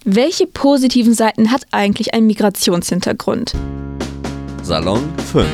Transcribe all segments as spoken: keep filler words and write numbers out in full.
Welche positiven Seiten hat eigentlich ein Migrationshintergrund? Salon fünf.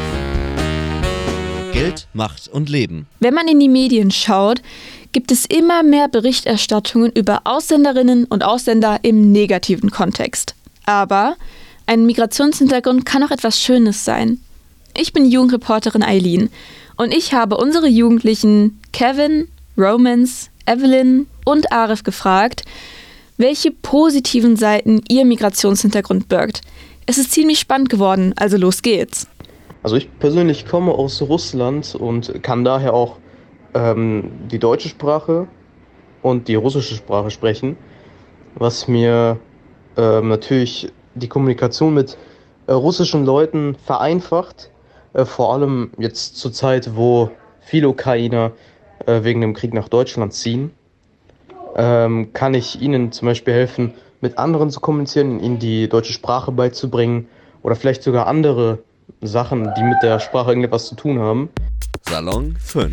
Geld, Macht und Leben. Wenn man in die Medien schaut, gibt es immer mehr Berichterstattungen über Ausländerinnen und Ausländer im negativen Kontext. Aber ein Migrationshintergrund kann auch etwas Schönes sein. Ich bin Jugendreporterin Eileen und ich habe unsere Jugendlichen Kevin, Romance, Evelyn und Arif gefragt, welche positiven Seiten ihr Migrationshintergrund birgt. Es ist ziemlich spannend geworden, also los geht's. Also ich persönlich komme aus Russland und kann daher auch ähm, die deutsche Sprache und die russische Sprache sprechen, was mir ähm, natürlich die Kommunikation mit äh, russischen Leuten vereinfacht, äh, vor allem jetzt zur Zeit, wo viele Ukrainer äh, wegen dem Krieg nach Deutschland ziehen. Ähm, kann ich ihnen zum Beispiel helfen, mit anderen zu kommunizieren, ihnen die deutsche Sprache beizubringen oder vielleicht sogar andere Sachen, die mit der Sprache irgendetwas zu tun haben. Salon fünf.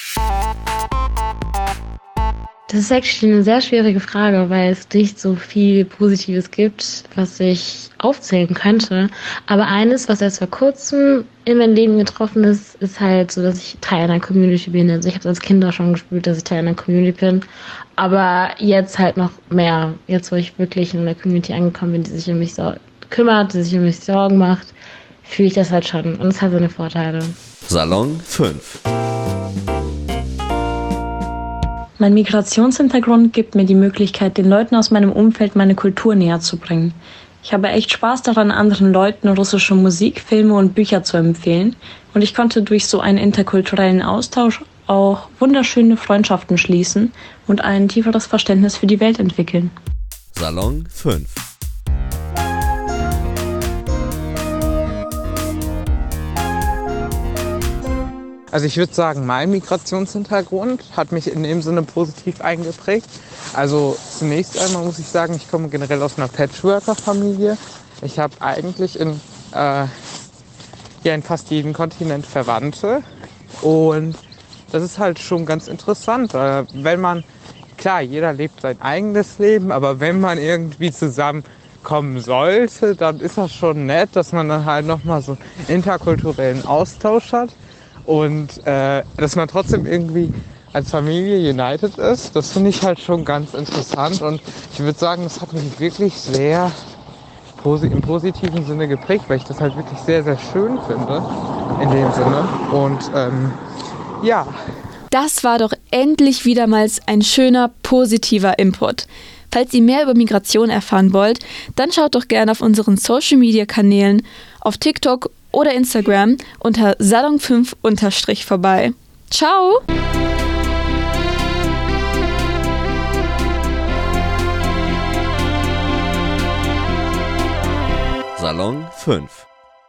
Das ist actually eine sehr schwierige Frage, weil es nicht so viel Positives gibt, was ich aufzählen könnte. Aber eines, was erst vor kurzem in mein Leben getroffen ist, ist halt so, dass ich Teil einer Community bin. Also ich habe als Kind auch schon gespürt, dass ich Teil einer Community bin. Aber jetzt halt noch mehr. Jetzt, wo ich wirklich in einer Community angekommen bin, die sich um mich so kümmert, die sich um mich Sorgen macht, fühle ich das halt schon. Und es hat seine Vorteile. Salon fünf. Mein Migrationshintergrund gibt mir die Möglichkeit, den Leuten aus meinem Umfeld meine Kultur näher zu bringen. Ich habe echt Spaß daran, anderen Leuten russische Musik, Filme und Bücher zu empfehlen. Und ich konnte durch so einen interkulturellen Austausch auch wunderschöne Freundschaften schließen und ein tieferes Verständnis für die Welt entwickeln. Salon fünf. Also ich würde sagen, mein Migrationshintergrund hat mich in dem Sinne positiv eingeprägt. Also zunächst einmal muss ich sagen, ich komme generell aus einer Patchworker-Familie. Ich habe eigentlich in, äh, ja, in fast jedem Kontinent Verwandte. Und das ist halt schon ganz interessant, äh, wenn man, klar, jeder lebt sein eigenes Leben, aber wenn man irgendwie zusammenkommen sollte, dann ist das schon nett, dass man dann halt nochmal so interkulturellen Austausch hat. Und äh, dass man trotzdem irgendwie als Familie united ist, das finde ich halt schon ganz interessant. Und ich würde sagen, das hat mich wirklich sehr posi- im positiven Sinne geprägt, weil ich das halt wirklich sehr, sehr schön finde in dem Sinne. Und ähm, ja. Das war doch endlich wieder mal ein schöner, positiver Input. Falls ihr mehr über Migration erfahren wollt, dann schaut doch gerne auf unseren Social-Media-Kanälen auf TikTok oder Instagram unter Salon fünf unterstrich vorbei. Ciao! Salon fünf.